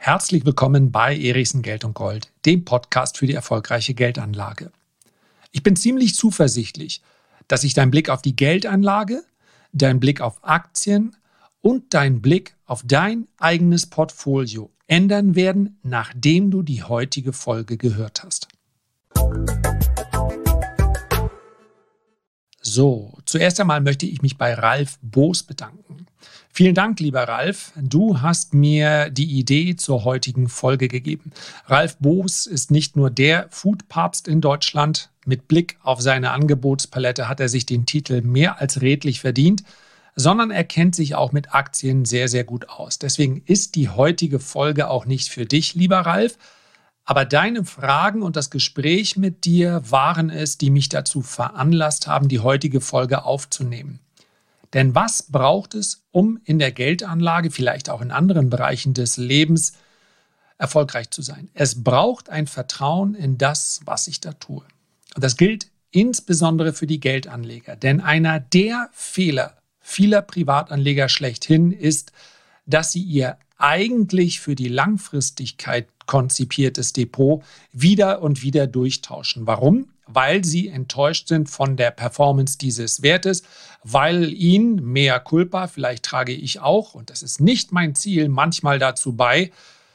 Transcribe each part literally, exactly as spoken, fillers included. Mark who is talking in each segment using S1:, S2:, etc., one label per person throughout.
S1: Herzlich willkommen bei Erichsen Geld und Gold, dem Podcast für die erfolgreiche Geldanlage. Ich bin ziemlich zuversichtlich, dass sich dein Blick auf die Geldanlage, dein Blick auf Aktien und dein Blick auf dein eigenes Portfolio ändern werden, nachdem du die heutige Folge gehört hast. So, zuerst einmal möchte ich mich bei Ralf Boos bedanken. Vielen Dank, lieber Ralf. Du hast mir die Idee zur heutigen Folge gegeben. Ralf Boos ist nicht nur der Foodpapst in Deutschland. Mit Blick auf seine Angebotspalette hat er sich den Titel mehr als redlich verdient, sondern er kennt sich auch mit Aktien sehr, sehr gut aus. Deswegen ist die heutige Folge auch nicht für dich, lieber Ralf. Aber deine Fragen und das Gespräch mit dir waren es, die mich dazu veranlasst haben, die heutige Folge aufzunehmen. Denn was braucht es, um in der Geldanlage, vielleicht auch in anderen Bereichen des Lebens, erfolgreich zu sein? Es braucht ein Vertrauen in das, was ich da tue. Und das gilt insbesondere für die Geldanleger. Denn einer der Fehler vieler Privatanleger schlechthin ist, dass sie ihr eigentlich für die Langfristigkeit konzipiertes Depot wieder und wieder durchtauschen. Warum? Weil sie enttäuscht sind von der Performance dieses Wertes, weil ihnen, mea culpa, vielleicht trage ich auch, und das ist nicht mein Ziel, manchmal dazu bei,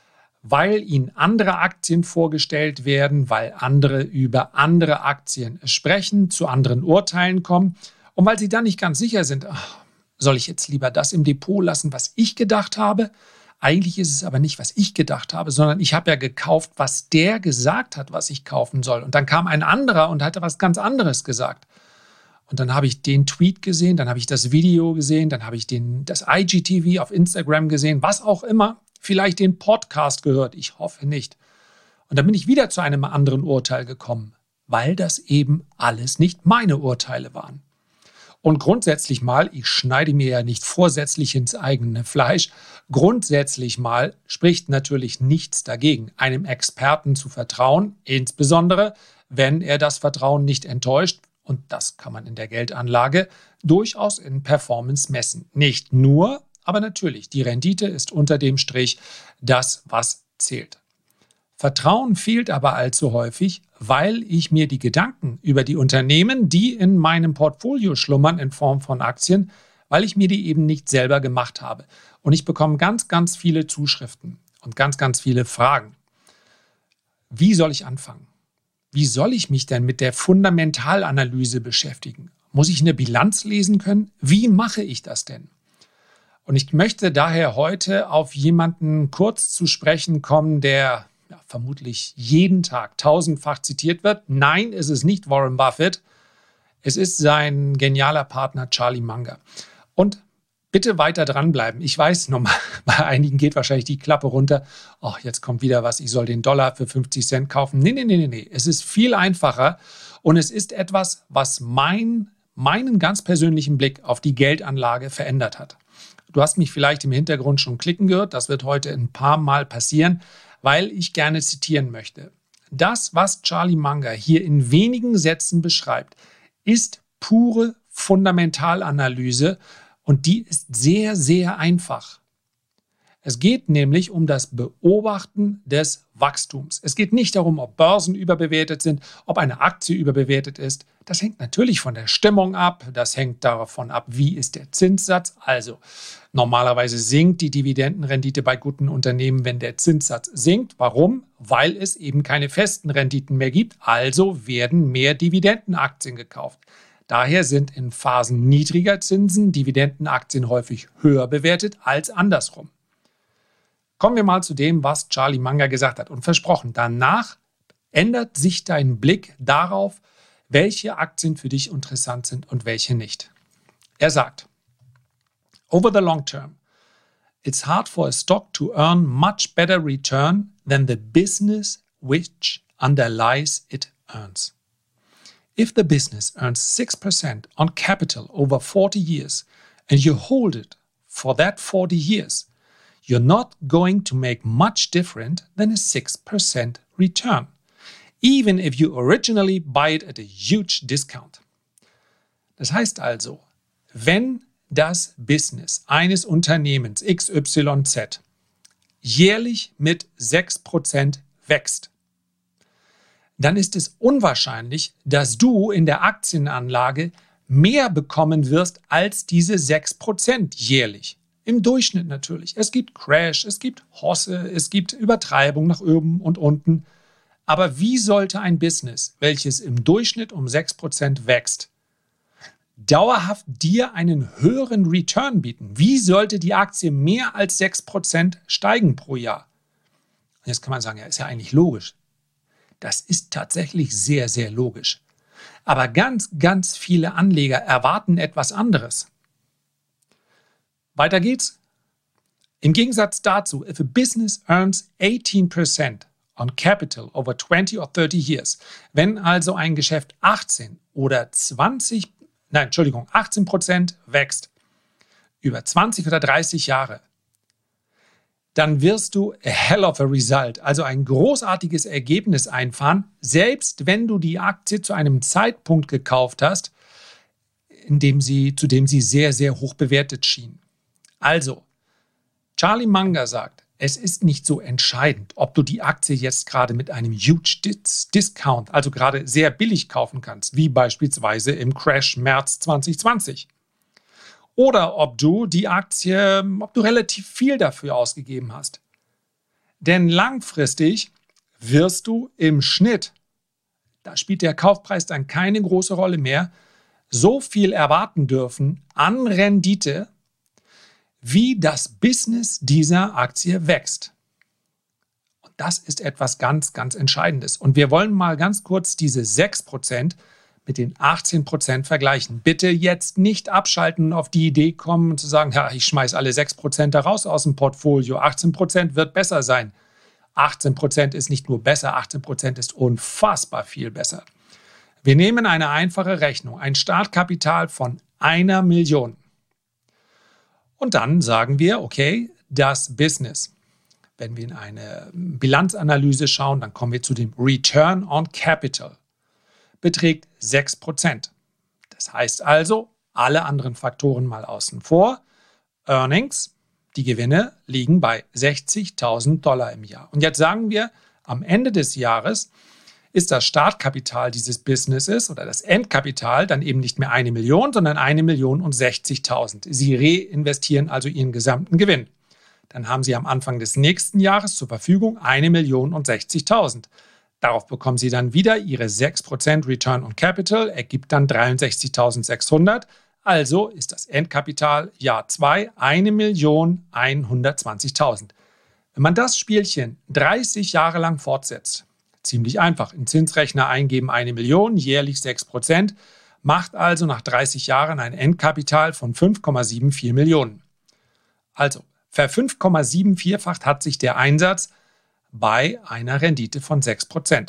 S1: weil ihnen andere Aktien vorgestellt werden, weil andere über andere Aktien sprechen, zu anderen Urteilen kommen und weil sie dann nicht ganz sicher sind, ach, soll ich jetzt lieber das im Depot lassen, was ich gedacht habe? Eigentlich ist es aber nicht, was ich gedacht habe, sondern ich habe ja gekauft, was der gesagt hat, was ich kaufen soll. Und dann kam ein anderer und hatte was ganz anderes gesagt. Und dann habe ich den Tweet gesehen, dann habe ich das Video gesehen, dann habe ich den, das I G T V auf Instagram gesehen, was auch immer, vielleicht den Podcast gehört, ich hoffe nicht. Und dann bin ich wieder zu einem anderen Urteil gekommen, weil das eben alles nicht meine Urteile waren. Und grundsätzlich mal, ich schneide mir ja nicht vorsätzlich ins eigene Fleisch, grundsätzlich mal spricht natürlich nichts dagegen, einem Experten zu vertrauen, insbesondere wenn er das Vertrauen nicht enttäuscht. Und das kann man in der Geldanlage durchaus in Performance messen. Nicht nur, aber natürlich, die Rendite ist unter dem Strich das, was zählt. Vertrauen fehlt aber allzu häufig, weil ich mir die Gedanken über die Unternehmen, die in meinem Portfolio schlummern in Form von Aktien, weil ich mir die eben nicht selber gemacht habe. Und ich bekomme ganz, ganz viele Zuschriften und ganz, ganz viele Fragen. Wie soll ich anfangen? Wie soll ich mich denn mit der Fundamentalanalyse beschäftigen? Muss ich eine Bilanz lesen können? Wie mache ich das denn? Und ich möchte daher heute auf jemanden kurz zu sprechen kommen, der ja, vermutlich jeden Tag tausendfach zitiert wird. Nein, es ist nicht Warren Buffett. Es ist sein genialer Partner Charlie Munger. Und bitte weiter dranbleiben. Ich weiß, normal, bei einigen geht wahrscheinlich die Klappe runter. Ach, jetzt kommt wieder was, ich soll den Dollar für fünfzig Cent kaufen. Nee, nee, nee, nee, nee. Es ist viel einfacher und es ist etwas, was mein, meinen ganz persönlichen Blick auf die Geldanlage verändert hat. Du hast mich vielleicht im Hintergrund schon klicken gehört. Das wird heute ein paar Mal passieren, weil ich gerne zitieren möchte. Das, was Charlie Munger hier in wenigen Sätzen beschreibt, ist pure Fundamentalanalyse und die ist sehr, sehr einfach. Es geht nämlich um das Beobachten des Wachstums. Es geht nicht darum, ob Börsen überbewertet sind, ob eine Aktie überbewertet ist. Das hängt natürlich von der Stimmung ab. Das hängt davon ab, wie ist der Zinssatz. Also normalerweise sinkt die Dividendenrendite bei guten Unternehmen, wenn der Zinssatz sinkt. Warum? Weil es eben keine festen Renditen mehr gibt. Also werden mehr Dividendenaktien gekauft. Daher sind in Phasen niedriger Zinsen Dividendenaktien häufig höher bewertet als andersrum. Kommen wir mal zu dem, was Charlie Munger gesagt hat. Und versprochen, danach ändert sich dein Blick darauf, welche Aktien für dich interessant sind und welche nicht. Er sagt, over the long term, it's hard for a stock to earn much better return than the business which underlies it earns. If the business earns six percent on capital over forty years and you hold it for that forty years, you're not going to make much different than a six percent return, even if you originally buy it at a huge discount. Das heißt also, wenn das Business eines Unternehmens X Y Z jährlich mit sechs Prozent wächst, dann ist es unwahrscheinlich, dass du in der Aktienanlage mehr bekommen wirst als diese sechs Prozent jährlich. Im Durchschnitt natürlich. Es gibt Crash, es gibt Hosse, es gibt Übertreibung nach oben und unten. Aber wie sollte ein Business, welches im Durchschnitt um sechs Prozent wächst, dauerhaft dir einen höheren Return bieten? Wie sollte die Aktie mehr als sechs Prozent steigen pro Jahr? Und jetzt kann man sagen, ja, ist ja eigentlich logisch. Das ist tatsächlich sehr, sehr logisch. Aber ganz, ganz viele Anleger erwarten etwas anderes. Weiter geht's. Im Gegensatz dazu, if a business earns eighteen percent on capital over twenty or thirty years, wenn also ein Geschäft achtzehn oder zwanzig, nein, Entschuldigung, achtzehn Prozent wächst über zwanzig oder dreißig Jahre, dann wirst du a hell of a result, also ein großartiges Ergebnis einfahren, selbst wenn du die Aktie zu einem Zeitpunkt gekauft hast, in dem sie, zu dem sie sehr, sehr hoch bewertet schien. Also, Charlie Munger sagt, es ist nicht so entscheidend, ob du die Aktie jetzt gerade mit einem huge Discount, also gerade sehr billig kaufen kannst, wie beispielsweise im Crash März zwanzig zwanzig. Oder ob du die Aktie, ob du relativ viel dafür ausgegeben hast. Denn langfristig wirst du im Schnitt, da spielt der Kaufpreis dann keine große Rolle mehr, so viel erwarten dürfen an Rendite, wie das Business dieser Aktie wächst. Und das ist etwas ganz, ganz Entscheidendes. Und wir wollen mal ganz kurz diese sechs Prozent mit den achtzehn Prozent vergleichen. Bitte jetzt nicht abschalten und auf die Idee kommen und zu sagen, ja, ich schmeiße alle sechs Prozent da raus aus dem Portfolio. achtzehn Prozent wird besser sein. achtzehn Prozent ist nicht nur besser, achtzehn Prozent ist unfassbar viel besser. Wir nehmen eine einfache Rechnung, ein Startkapital von einer Million. Und dann sagen wir, okay, das Business. Wenn wir in eine Bilanzanalyse schauen, dann kommen wir zu dem Return on Capital. Beträgt sechs Prozent. Das heißt also, alle anderen Faktoren mal außen vor. Earnings, die Gewinne, liegen bei sechzigtausend Dollar im Jahr. Und jetzt sagen wir, am Ende des Jahres ist das Startkapital dieses Businesses oder das Endkapital dann eben nicht mehr eine Million, sondern eine Million und sechzigtausend. Sie reinvestieren also ihren gesamten Gewinn. Dann haben Sie am Anfang des nächsten Jahres zur Verfügung eine Million und sechzigtausend. Darauf bekommen Sie dann wieder Ihre sechs Prozent Return on Capital, ergibt dann dreiundsechzigtausendsechshundert. Also ist das Endkapital Jahr zwei eine Million hundertzwanzigtausend. Wenn man das Spielchen dreißig Jahre lang fortsetzt, ziemlich einfach, in Zinsrechner eingeben eine Million, jährlich sechs Prozent, macht also nach dreißig Jahren ein Endkapital von fünf Komma vierundsiebzig Millionen. Also, ver fünf Komma vierundsiebzig-facht hat sich der Einsatz bei einer Rendite von sechs Prozent.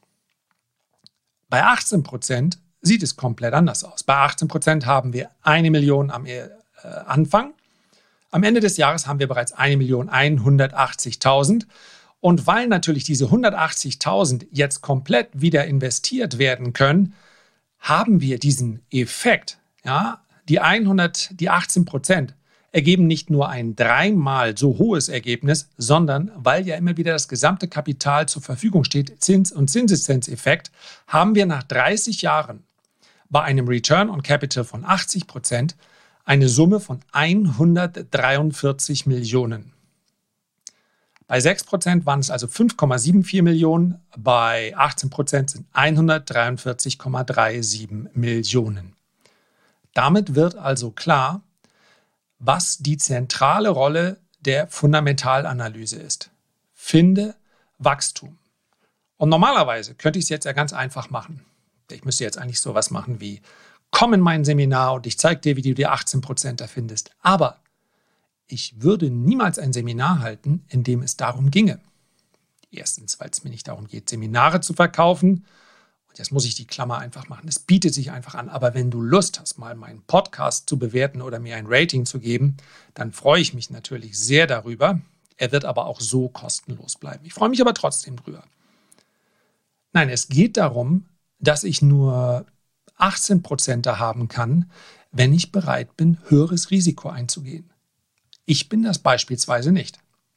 S1: Bei achtzehn Prozent sieht es komplett anders aus. Bei achtzehn Prozent haben wir eine Million am äh, Anfang. Am Ende des Jahres haben wir bereits eine Million hundertachtzigtausend. Und weil natürlich diese hundertachtzigtausend jetzt komplett wieder investiert werden können, haben wir diesen Effekt. Ja, die hundert, die achtzehn Prozent ergeben nicht nur ein dreimal so hohes Ergebnis, sondern weil ja immer wieder das gesamte Kapital zur Verfügung steht, Zins- und Zinseszinseffekt, haben wir nach dreißig Jahren bei einem Return on Capital von achtzig Prozent eine Summe von hundertdreiundvierzig Millionen. Bei sechs Prozent waren es also fünf Komma vierundsiebzig Millionen, bei achtzehn Prozent sind hundertdreiundvierzig Komma siebenunddreißig Millionen. Damit wird also klar, was die zentrale Rolle der Fundamentalanalyse ist. Finde Wachstum. Und normalerweise könnte ich es jetzt ja ganz einfach machen. Ich müsste jetzt eigentlich sowas machen wie, komm in mein Seminar und ich zeige dir, wie du die achtzehn Prozent erfindest. Aber ich würde niemals ein Seminar halten, in dem es darum ginge. Erstens, weil es mir nicht darum geht, Seminare zu verkaufen. Und jetzt muss ich die Klammer einfach machen. Es bietet sich einfach an. Aber wenn du Lust hast, mal meinen Podcast zu bewerten oder mir ein Rating zu geben, dann freue ich mich natürlich sehr darüber. Er wird aber auch so kostenlos bleiben. Ich freue mich aber trotzdem drüber. Nein, es geht darum, dass ich nur achtzehn Prozent haben kann, wenn ich bereit bin, höheres Risiko einzugehen. Ich bin das beispielsweise nicht.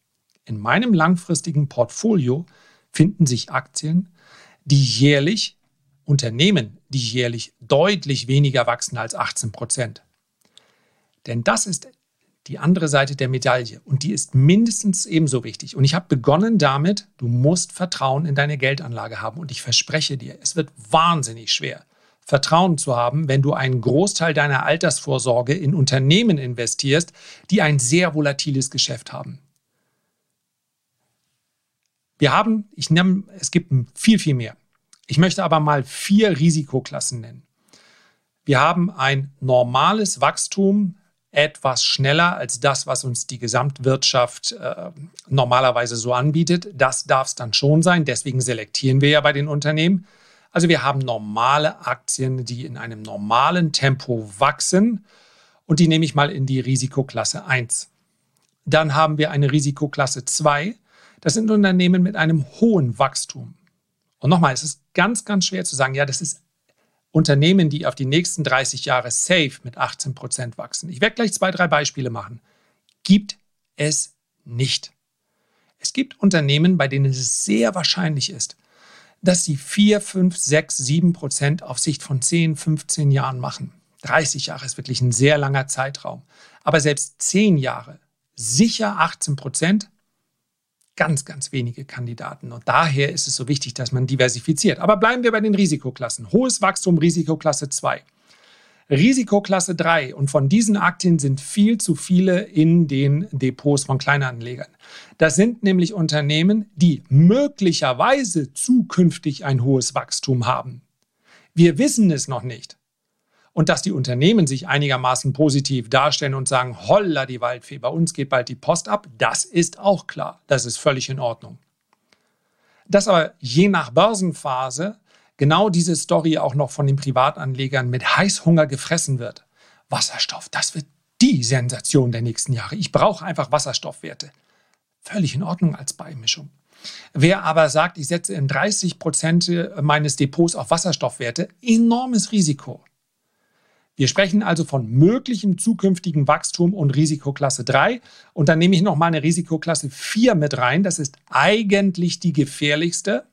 S1: In meinem langfristigen Portfolio finden sich Aktien, die jährlich, Unternehmen, die jährlich deutlich weniger wachsen als achtzehn Prozent. Denn das ist die andere Seite der Medaille und die ist mindestens ebenso wichtig. Und ich habe begonnen damit, du musst Vertrauen in deine Geldanlage haben. Und ich verspreche dir, es wird wahnsinnig schwer, Vertrauen zu haben, wenn du einen Großteil deiner Altersvorsorge in Unternehmen investierst, die ein sehr volatiles Geschäft haben. Wir haben, ich nenne, es gibt viel, viel mehr. Ich möchte aber mal vier Risikoklassen nennen. Wir haben ein normales Wachstum, etwas schneller als das, was uns die Gesamtwirtschaft äh, normalerweise so anbietet. Das darf es dann schon sein, deswegen selektieren wir ja bei den Unternehmen. Also wir haben normale Aktien, die in einem normalen Tempo wachsen und die nehme ich mal in die Risikoklasse eins. Dann haben wir eine Risikoklasse zwei, das sind Unternehmen mit einem hohen Wachstum. Und nochmal, es ist ganz, ganz schwer zu sagen, ja, das ist Unternehmen, die auf die nächsten dreißig Jahre safe mit achtzehn Prozent wachsen. Ich werde gleich zwei, drei Beispiele machen. Gibt es nicht. Es gibt Unternehmen, bei denen es sehr wahrscheinlich ist, dass sie vier, fünf, sechs, sieben Prozent auf Sicht von zehn, fünfzehn Jahren machen. dreißig Jahre ist wirklich ein sehr langer Zeitraum. Aber selbst zehn Jahre, sicher achtzehn Prozent, ganz, ganz wenige Kandidaten. Und daher ist es so wichtig, dass man diversifiziert. Aber bleiben wir bei den Risikoklassen. Hohes Wachstum, Risikoklasse zwei. Risikoklasse drei. Und von diesen Aktien sind viel zu viele in den Depots von Kleinanlegern. Das sind nämlich Unternehmen, die möglicherweise zukünftig ein hohes Wachstum haben. Wir wissen es noch nicht. Und dass die Unternehmen sich einigermaßen positiv darstellen und sagen, holla die Waldfee, bei uns geht bald die Post ab, das ist auch klar. Das ist völlig in Ordnung. Dass aber je nach Börsenphase genau diese Story auch noch von den Privatanlegern mit Heißhunger gefressen wird. Wasserstoff, das wird die Sensation der nächsten Jahre. Ich brauche einfach Wasserstoffwerte. Völlig in Ordnung als Beimischung. Wer aber sagt, ich setze in dreißig Prozent meines Depots auf Wasserstoffwerte, enormes Risiko. Wir sprechen also von möglichem zukünftigen Wachstum und Risikoklasse drei. Und dann nehme ich noch mal eine Risikoklasse vier mit rein. Das ist eigentlich die gefährlichste.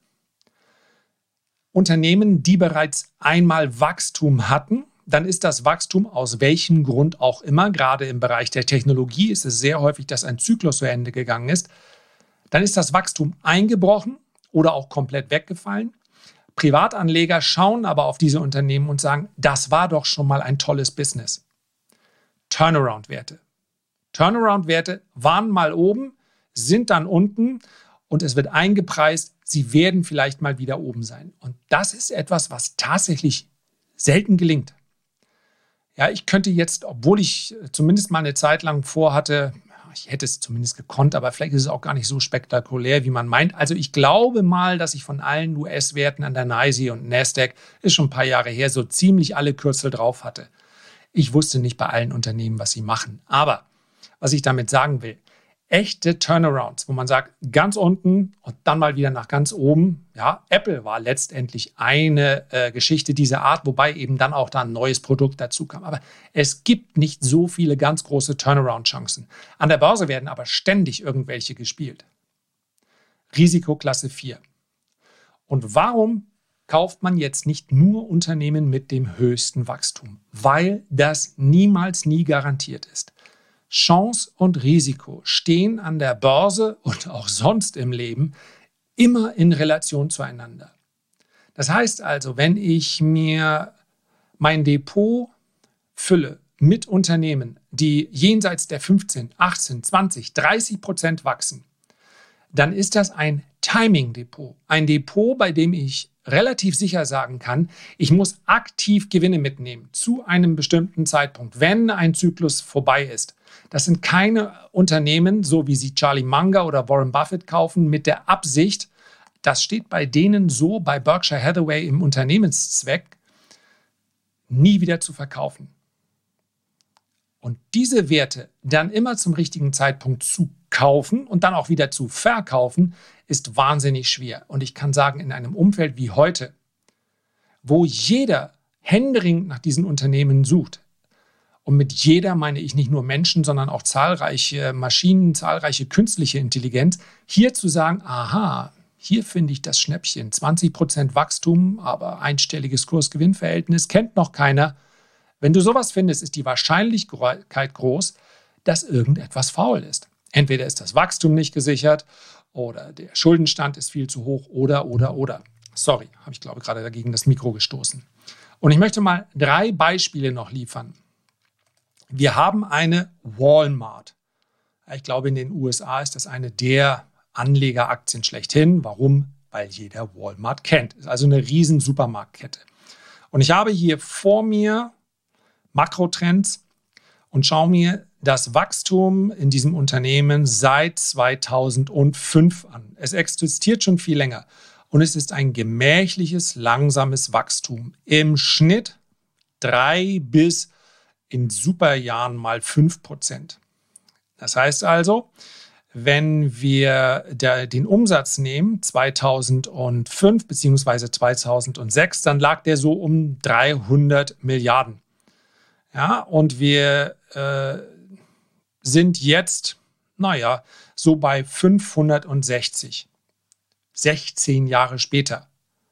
S1: Unternehmen, die bereits einmal Wachstum hatten, dann ist das Wachstum aus welchem Grund auch immer, gerade im Bereich der Technologie ist es sehr häufig, dass ein Zyklus zu Ende gegangen ist, dann ist das Wachstum eingebrochen oder auch komplett weggefallen. Privatanleger schauen aber auf diese Unternehmen und sagen, das war doch schon mal ein tolles Business. Turnaround-Werte. Turnaround-Werte waren mal oben, sind dann unten und es wird eingepreist, sie werden vielleicht mal wieder oben sein. Und das ist etwas, was tatsächlich selten gelingt. Ja, ich könnte jetzt, obwohl ich zumindest mal eine Zeit lang vorhatte, ich hätte es zumindest gekonnt, aber vielleicht ist es auch gar nicht so spektakulär, wie man meint. Also ich glaube mal, dass ich von allen U S-Werten an der NYSE und Nasdaq, ist schon ein paar Jahre her, so ziemlich alle Kürzel drauf hatte. Ich wusste nicht bei allen Unternehmen, was sie machen. Aber was ich damit sagen will, echte Turnarounds, wo man sagt, ganz unten und dann mal wieder nach ganz oben. Ja, Apple war letztendlich eine äh, Geschichte dieser Art, wobei eben dann auch da ein neues Produkt dazu kam. Aber es gibt nicht so viele ganz große Turnaround-Chancen. An der Börse werden aber ständig irgendwelche gespielt. Risikoklasse vier. Und warum kauft man jetzt nicht nur Unternehmen mit dem höchsten Wachstum? Weil das niemals nie garantiert ist. Chance und Risiko stehen an der Börse und auch sonst im Leben immer in Relation zueinander. Das heißt also, wenn ich mir mein Depot fülle mit Unternehmen, die jenseits der fünfzehn, achtzehn, zwanzig, dreißig Prozent wachsen, dann ist das ein Timing-Depot. Ein Depot, bei dem ich relativ sicher sagen kann, ich muss aktiv Gewinne mitnehmen zu einem bestimmten Zeitpunkt, wenn ein Zyklus vorbei ist. Das sind keine Unternehmen, so wie sie Charlie Munger oder Warren Buffett kaufen, mit der Absicht, das steht bei denen so, bei Berkshire Hathaway im Unternehmenszweck, nie wieder zu verkaufen. Und diese Werte dann immer zum richtigen Zeitpunkt zu kaufen und dann auch wieder zu verkaufen, ist wahnsinnig schwer. Und ich kann sagen, in einem Umfeld wie heute, wo jeder händeringend nach diesen Unternehmen sucht Und mit jeder meine ich nicht nur Menschen, sondern auch zahlreiche Maschinen, zahlreiche künstliche Intelligenz. Hier zu sagen, aha, hier finde ich das Schnäppchen, zwanzig Prozent Wachstum, aber einstelliges Kurs-Gewinn-Verhältnis, kennt noch keiner. Wenn du sowas findest, ist die Wahrscheinlichkeit groß, dass irgendetwas faul ist. Entweder ist das Wachstum nicht gesichert oder der Schuldenstand ist viel zu hoch oder, oder, oder. Sorry, habe ich glaube gerade dagegen das Mikro gestoßen. Und ich möchte mal drei Beispiele noch liefern. Wir haben eine Walmart. Ich glaube, in den U S A ist das eine der Anlegeraktien schlechthin. Warum? Weil jeder Walmart kennt. Ist also eine riesen Supermarktkette. Und ich habe hier vor mir Makrotrends und schaue mir das Wachstum in diesem Unternehmen seit zweitausendfünf an. Es existiert schon viel länger und es ist ein gemächliches, langsames Wachstum. Im Schnitt drei bis in Superjahren mal fünf Prozent. Das heißt also, wenn wir der, den Umsatz nehmen, zweitausendfünf bzw. zweitausendsechs, dann lag der so um dreihundert Milliarden. Ja, und wir äh, sind jetzt, naja, so bei fünfhundertsechzig. sechzehn Jahre später.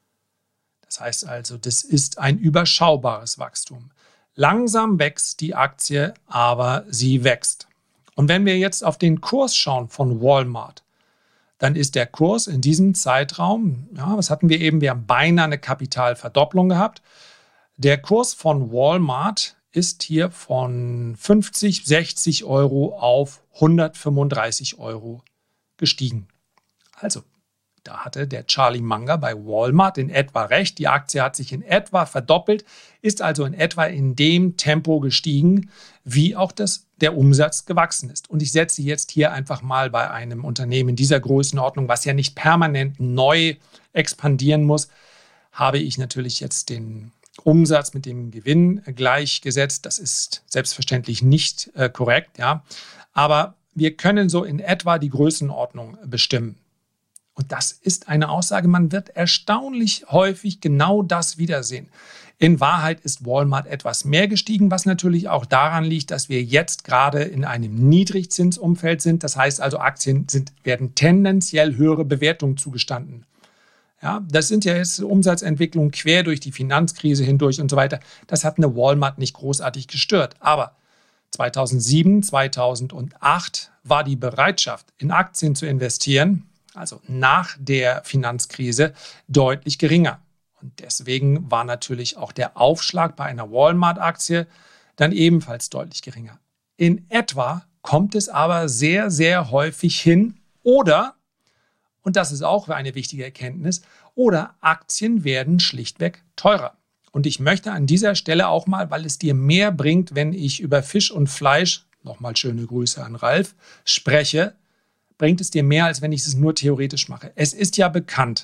S1: Das heißt also, das ist ein überschaubares Wachstum. Langsam wächst die Aktie, aber sie wächst. Und wenn wir jetzt auf den Kurs schauen von Walmart, dann ist der Kurs in diesem Zeitraum, ja, was hatten wir eben? Wir haben beinahe eine Kapitalverdopplung gehabt. Der Kurs von Walmart ist hier von fünfzig, sechzig Euro auf hundertfünfunddreißig Euro gestiegen. Also, da hatte der Charlie Munger bei Walmart in etwa recht. Die Aktie hat sich in etwa verdoppelt, ist also in etwa in dem Tempo gestiegen, wie auch das, der Umsatz gewachsen ist. Und ich setze jetzt hier einfach mal bei einem Unternehmen dieser Größenordnung, was ja nicht permanent neu expandieren muss, habe ich natürlich jetzt den Umsatz mit dem Gewinn gleichgesetzt. Das ist selbstverständlich nicht äh, korrekt, ja. Aber wir können so in etwa die Größenordnung bestimmen. Und das ist eine Aussage, man wird erstaunlich häufig genau das wiedersehen. In Wahrheit ist Walmart etwas mehr gestiegen, was natürlich auch daran liegt, dass wir jetzt gerade in einem Niedrigzinsumfeld sind. Das heißt also, Aktien sind, werden tendenziell höhere Bewertungen zugestanden. Ja, das sind ja jetzt Umsatzentwicklungen quer durch die Finanzkrise hindurch und so weiter. Das hat eine Walmart nicht großartig gestört. Aber zweitausendsieben, zweitausendacht war die Bereitschaft, in Aktien zu investieren, also nach der Finanzkrise, deutlich geringer. Und deswegen war natürlich auch der Aufschlag bei einer Walmart-Aktie dann ebenfalls deutlich geringer. In etwa kommt es aber sehr, sehr häufig hin oder, und das ist auch eine wichtige Erkenntnis, oder Aktien werden schlichtweg teurer. Und ich möchte an dieser Stelle auch mal, weil es dir mehr bringt, wenn ich über Fisch und Fleisch, nochmal schöne Grüße an Ralf, spreche, bringt es dir mehr, als wenn ich es nur theoretisch mache. Es ist ja bekannt,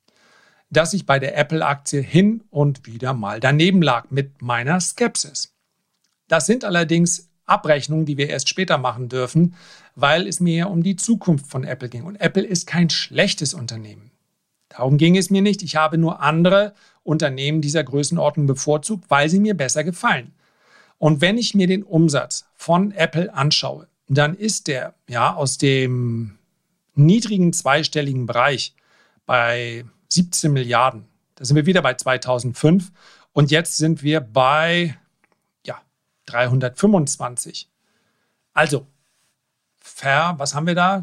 S1: dass ich bei der Apple-Aktie hin und wieder mal daneben lag mit meiner Skepsis. Das sind allerdings Abrechnungen, die wir erst später machen dürfen, weil es mir ja um die Zukunft von Apple ging. Und Apple ist kein schlechtes Unternehmen. Darum ging es mir nicht. Ich habe nur andere Unternehmen dieser Größenordnung bevorzugt, weil sie mir besser gefallen. Und wenn ich mir den Umsatz von Apple anschaue, dann ist der ja aus dem niedrigen zweistelligen Bereich bei siebzehn Milliarden. Da sind wir wieder bei zweitausendfünf und jetzt sind wir bei ja, dreihundertfünfundzwanzig. Also, ver, was haben wir da?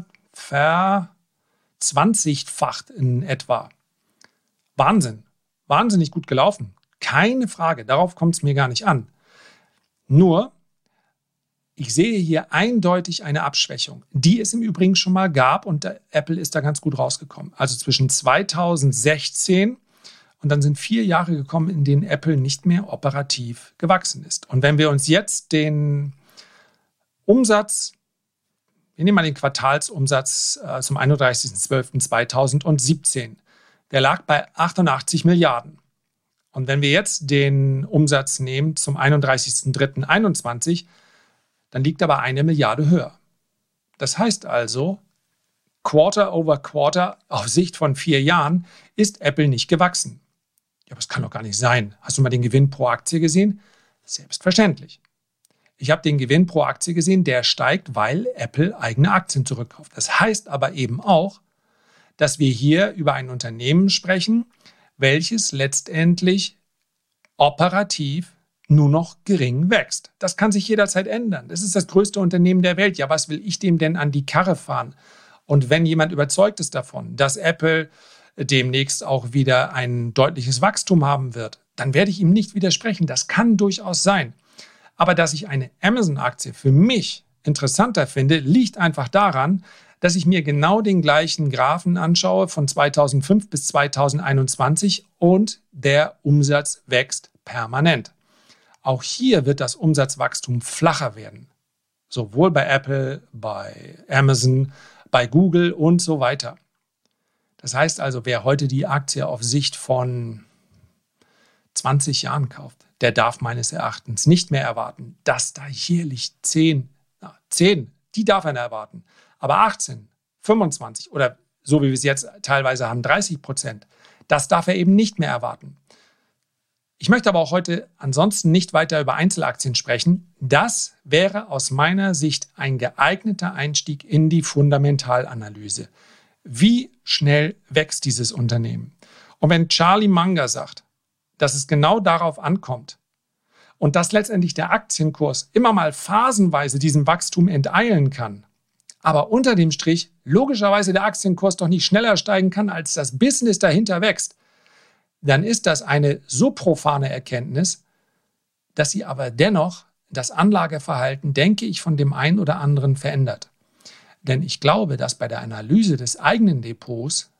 S1: Verzwanzigfacht in etwa. Wahnsinn. Wahnsinnig gut gelaufen. Keine Frage, darauf kommt es mir gar nicht an. Nur, ich sehe hier eindeutig eine Abschwächung, die es im Übrigen schon mal gab und Apple ist da ganz gut rausgekommen. Also zwischen zweitausendsechzehn und dann sind vier Jahre gekommen, in denen Apple nicht mehr operativ gewachsen ist. Und wenn wir uns jetzt den Umsatz, wir nehmen mal den Quartalsumsatz äh, zum einunddreißigsten zwölften zweitausendsiebzehn, der lag bei achtundachtzig Milliarden. Und wenn wir jetzt den Umsatz nehmen zum einunddreißigsten dritten einundzwanzig, dann liegt er bei eine Milliarde höher. Das heißt also, Quarter over Quarter auf Sicht von vier Jahren ist Apple nicht gewachsen. Ja, aber das kann doch gar nicht sein. Hast du mal den Gewinn pro Aktie gesehen? Selbstverständlich. Ich habe den Gewinn pro Aktie gesehen, der steigt, weil Apple eigene Aktien zurückkauft. Das heißt aber eben auch, dass wir hier über ein Unternehmen sprechen, welches letztendlich operativ nur noch gering wächst. Das kann sich jederzeit ändern. Das ist das größte Unternehmen der Welt. Ja, was will ich dem denn an die Karre fahren? Und wenn jemand überzeugt ist davon, dass Apple demnächst auch wieder ein deutliches Wachstum haben wird, dann werde ich ihm nicht widersprechen. Das kann durchaus sein. Aber dass ich eine Amazon-Aktie für mich interessanter finde, liegt einfach daran, dass ich mir genau den gleichen Graphen anschaue von zweitausendfünf bis zweitausendeinundzwanzig und der Umsatz wächst permanent. Auch hier wird das Umsatzwachstum flacher werden. Sowohl bei Apple, bei Amazon, bei Google und so weiter. Das heißt also, wer heute die Aktie auf Sicht von zwanzig Jahren kauft, der darf meines Erachtens nicht mehr erwarten, dass da jährlich zehn, na, zehn, die darf er erwarten. Aber achtzehn, fünfundzwanzig oder so wie wir es jetzt teilweise haben, dreißig Prozent, das darf er eben nicht mehr erwarten. Ich möchte aber auch heute ansonsten nicht weiter über Einzelaktien sprechen. Das wäre aus meiner Sicht ein geeigneter Einstieg in die Fundamentalanalyse. Wie schnell wächst dieses Unternehmen? Und wenn Charlie Munger sagt, dass es genau darauf ankommt und dass letztendlich der Aktienkurs immer mal phasenweise diesem Wachstum enteilen kann, aber unter dem Strich logischerweise der Aktienkurs doch nicht schneller steigen kann, als das Business dahinter wächst, dann ist das eine so profane Erkenntnis, dass sie aber dennoch das Anlageverhalten, denke ich, von dem einen oder anderen verändert. Denn ich glaube, dass bei der Analyse des eigenen Depots,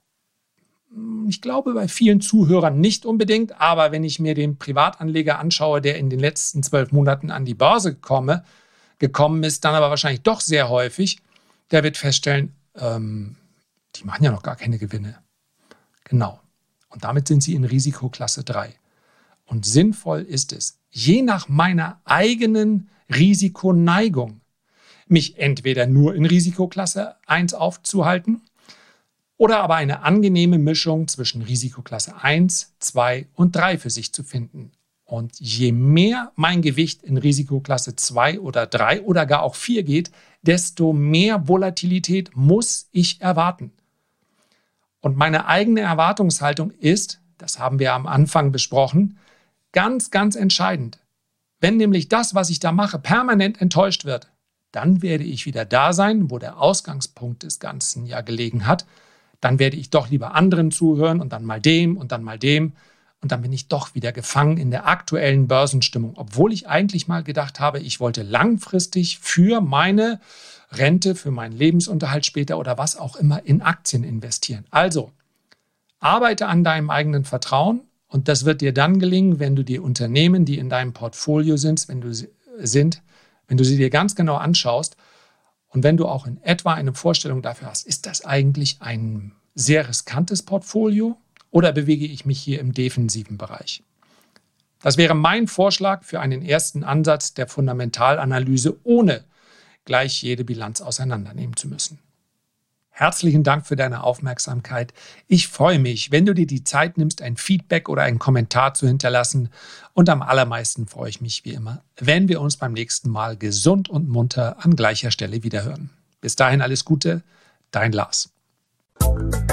S1: ich glaube bei vielen Zuhörern nicht unbedingt, aber wenn ich mir den Privatanleger anschaue, der in den letzten zwölf Monaten an die Börse komme, gekommen ist, dann aber wahrscheinlich doch sehr häufig, der wird feststellen, ähm, die machen ja noch gar keine Gewinne. Genau. Und damit sind sie in Risikoklasse drei. Und sinnvoll ist es, je nach meiner eigenen Risikoneigung, mich entweder nur in Risikoklasse eins aufzuhalten oder aber eine angenehme Mischung zwischen Risikoklasse eins, zwei und drei für sich zu finden. Und je mehr mein Gewicht in Risikoklasse zwei oder drei oder gar auch vier geht, desto mehr Volatilität muss ich erwarten. Und meine eigene Erwartungshaltung ist, das haben wir am Anfang besprochen, ganz, ganz entscheidend. Wenn nämlich das, was ich da mache, permanent enttäuscht wird, dann werde ich wieder da sein, wo der Ausgangspunkt des Ganzen ja gelegen hat. Dann werde ich doch lieber anderen zuhören und dann mal dem und dann mal dem. Und dann bin ich doch wieder gefangen in der aktuellen Börsenstimmung, obwohl ich eigentlich mal gedacht habe, ich wollte langfristig für meine Rente, für meinen Lebensunterhalt später oder was auch immer in Aktien investieren. Also, arbeite an deinem eigenen Vertrauen und das wird dir dann gelingen, wenn du die Unternehmen, die in deinem Portfolio sind, wenn du sie, sind, wenn du sie dir ganz genau anschaust und wenn du auch in etwa eine Vorstellung dafür hast, ist das eigentlich ein sehr riskantes Portfolio oder bewege ich mich hier im defensiven Bereich? Das wäre mein Vorschlag für einen ersten Ansatz der Fundamentalanalyse, ohne gleich jede Bilanz auseinandernehmen zu müssen. Herzlichen Dank für deine Aufmerksamkeit. Ich freue mich, wenn du dir die Zeit nimmst, ein Feedback oder einen Kommentar zu hinterlassen. Und am allermeisten freue ich mich wie immer, wenn wir uns beim nächsten Mal gesund und munter an gleicher Stelle wiederhören. Bis dahin alles Gute, dein Lars.